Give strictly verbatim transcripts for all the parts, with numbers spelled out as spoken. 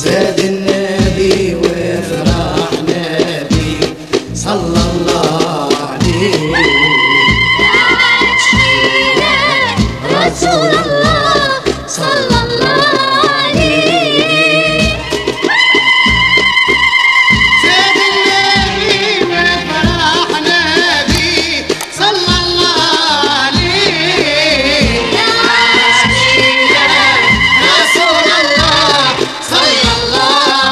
زاد النبي وفرحنا بيه صلى الله عليه. رسول الله صلى الله عليه. زاد النبي وفرحنا بيه صلى الله عليه. يا عاشقين رسول الله صلى الله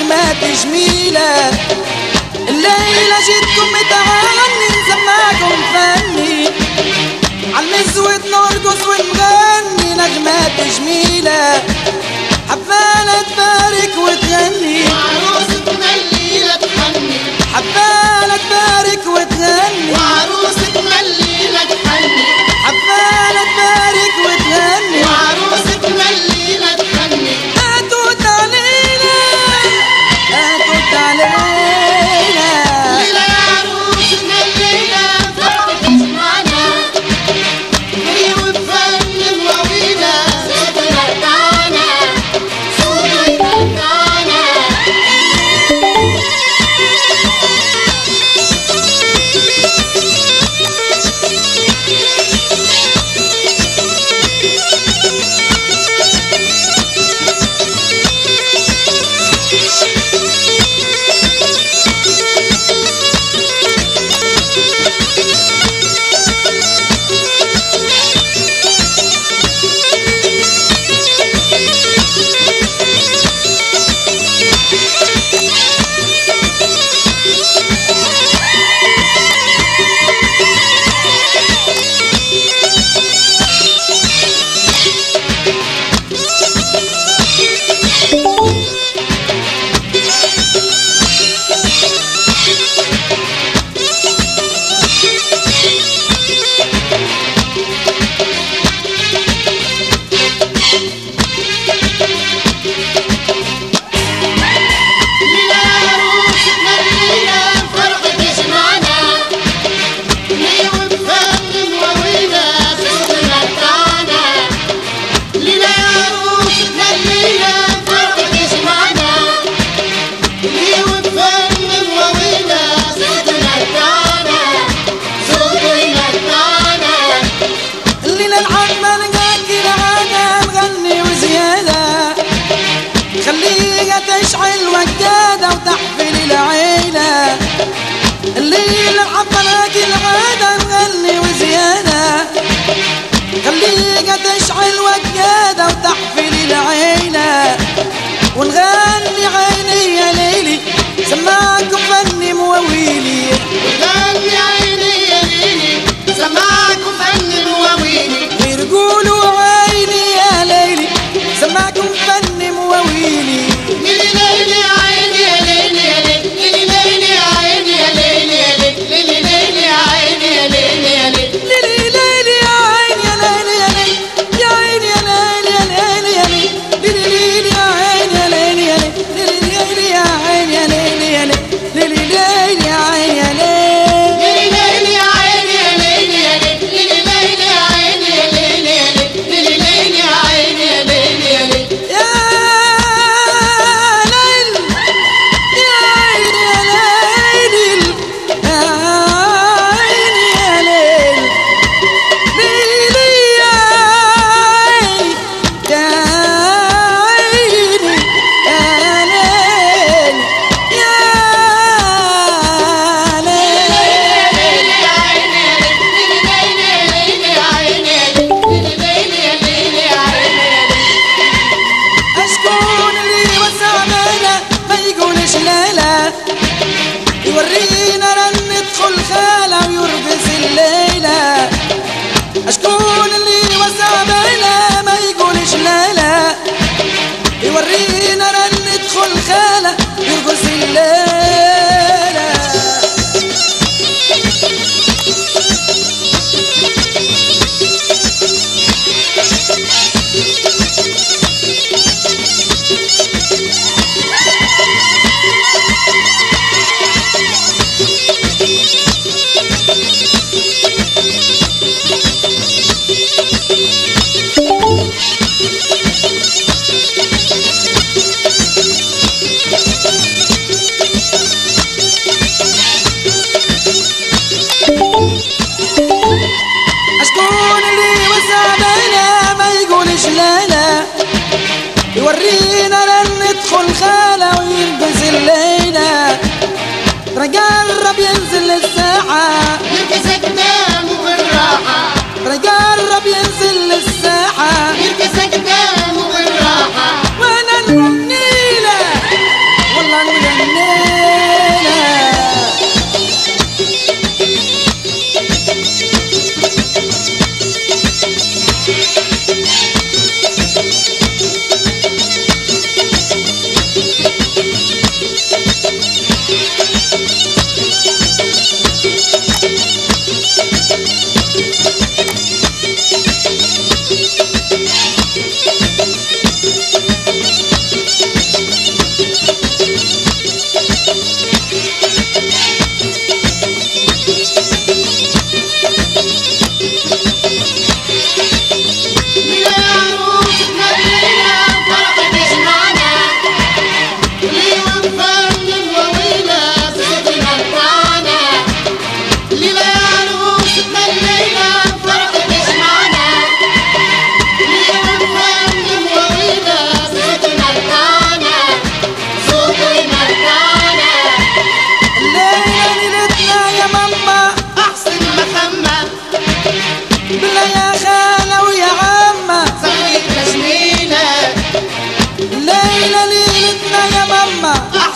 نغمات جميلة. الليلة جيتكم متعني نسمعكم فني عالمزود نرقص ونغني نغمات جميلة. حبالة تبارك وتغني وعروستنا الليلة تحني، حبالة تبارك وتغني وعروستنا الليلة تحني، حبالة تبارك وتغني وعروستنا الليلة تحني. اتوت علينا اتوت علينا ليلة يا عروستنا الليلة فرحة تجمعنا، هي وبفن مواويلة صوت يرجعنا، صوت يرجعنا. تشعل وجادة وتحفل العيلة. الليلة العطلة العادة نغني وزيادة، خليها تشعل وجادة وتحفل العيلة ونغني عيني يا ليلي سماكم فني مواويلي. وغني عيني يا ليلي سماكم فن مواويلي، ويقولوا عيني يا ليلي سماكم فني مواويلي. ليلي ليلي يا عيني يا ليلي يا ليلي، ليلي ليلي يا عيني يا ليلي يا ليلي، ليلي ليلي يا عيني يا ليلي يا ليلي. ليلي ليلي يا عيني يا ليلي يا ليلي يا عيني يا ليلي يا ليلي يا ليلي، ليلي ليلي يا عيني يا ليلي يا ليلي، ليلي ليلي يا عيني يا ليلي يا ليلي، ليلي ليلي يا عيني يا ليلي. ليلي ليلي يا عيني يا ليلي يا ليلي، ليلي ليلي يا عيني يا ليلي يا ليلي، ليلي ليلي يا عيني يا ليلي يا ليلي. يا ليل يا عيني يا ليل يا عيني يا ليل، ليلي يا عيني يا عيني يا ليل يا ليل. أشكون اللي وسع بينا ما يقولش لا لا، يورينا رن ندخل خالة ويرقص الليلة. أشكون اللي وسع بينا ما يقولش لا لا، يورينا رن ندخل خالة ويرقص الليلة. أشكون اللي وسع بينا ما يقولش لا لا، يورينا لن ندخل خالة ويرقص الليلة. ترى قرب ينزل الساحة يركز قدامه بالراحة، ترى قرب ينزل الساحة يركز قدامه بالراحة. وانا نغني له والله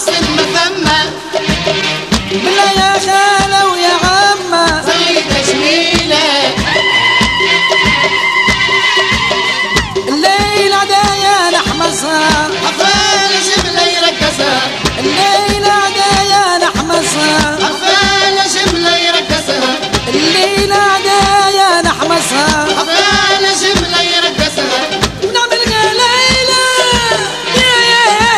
احسن ما ثم بالله يا خالة ويا عمة زي تجميلك الليل عدايا نحمصها عفال جملة يركزها الليل عدايا نحمصها عفال جملة يركزها الليل عدايا نحمصها عفال جملة يركزها ونعمل ليلة يا يا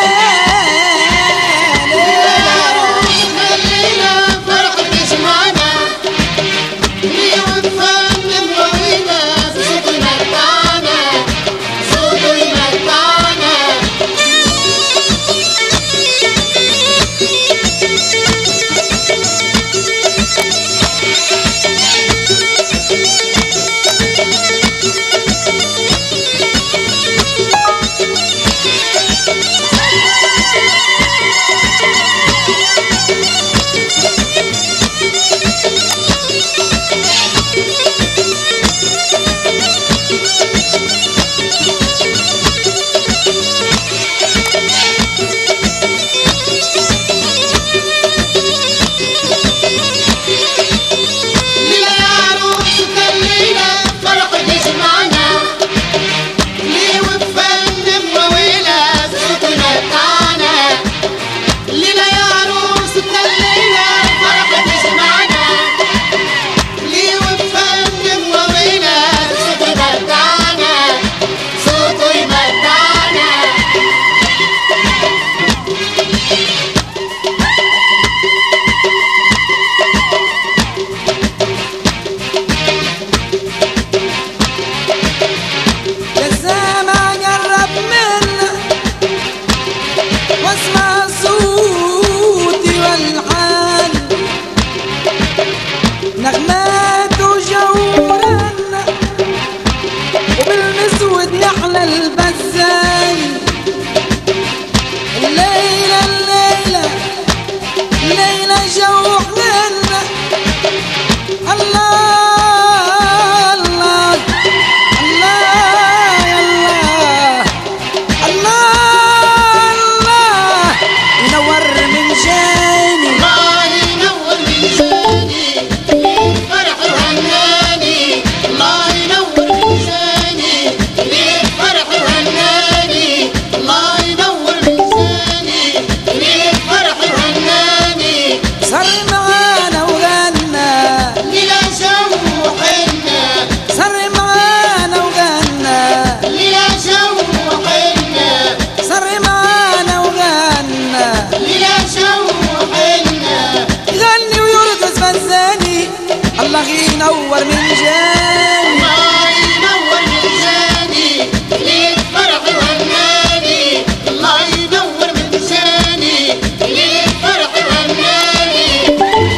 ليلة الليلة فرحة تجمعنا لي وفن مروينا صوت يمتعنا صوت يمتعنا نغمات وجورا وبالمسود يحلى البزاي الليلة الليلة الليلة جو حننا الله الله الله يا الله الله الله ينور من جاني الله ينور من جاني فرح وهناني الله ينور من جاني ليك فرح وهناني الله ينور من جاني ليك فرح وهناني صار معانا وغنى ليلة جو حنا صار معانا وغنى ليلة جو حنا صار معانا وغنى ليلة جو حنا يغني ويرقص فزاني الله ينور من جاني الله ينور من جاني ليك فرح وهناني الله ينور من جاني ليك فرح وهناني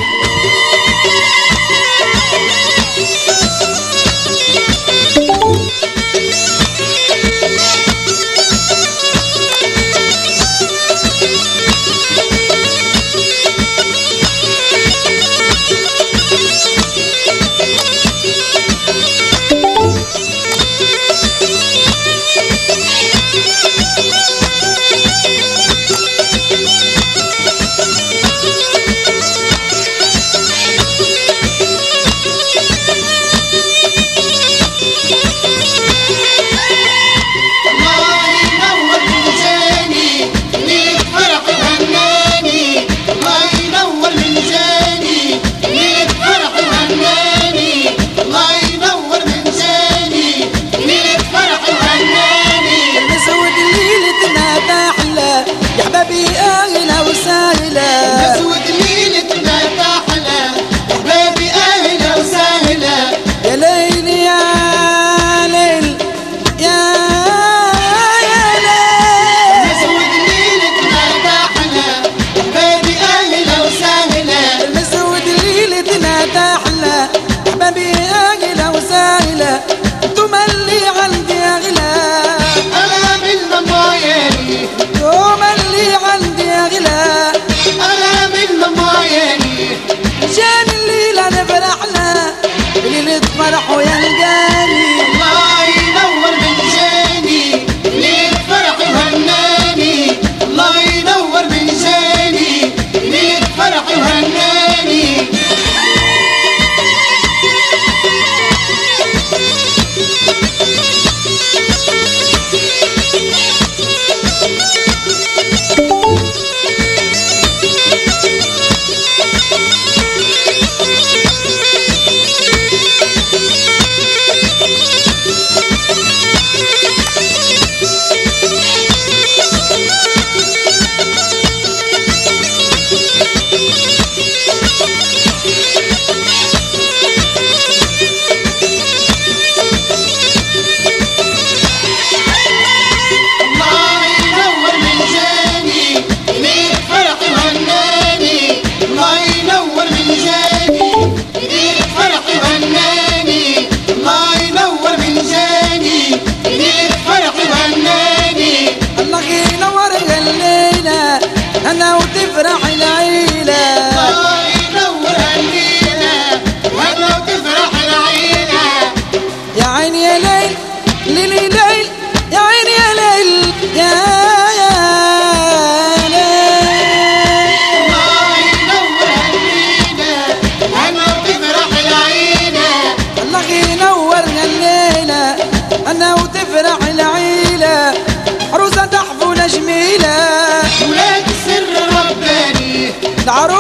الله ينور من جاني ليك فرح وهناني الله ينور من جاني ليك فرح وهناني الله ينور من جاني ليك فرح وهناني المسود ليلتنا تحلى يا حبابي اهلا وسهلا مسود ليلتنا تحلى احبابي اهلا وسهلا يا ليل يا ليل يا يا ليل مسود ليلتنا تحلى احبابي اهلا وسهلا المسود ليلتنا تحلى حبابي اهلا وسهلا انتم اللي عندي اغلى انا من ضمايري انتم اللي عندي اغلى انا من ضمايري جاني الليله نفرحنا ليله فرح ويلقاني الله ينور من جاني ليك فرح وهناني الله ينور من جاني ينور الليلة أنا وتفرح العيلة. الله ينور الليلة أنا وتفرح العيلة. يا عيني يا ليل ليلي ليل يا عيني يا ليل يا يا ليل. الله ينور الليلة أنا وتفرح العيلة. الله ينور الليلة أنا وتفرح العيلة. عروسة تحفل جميلة ولاد سر رباني. العروسة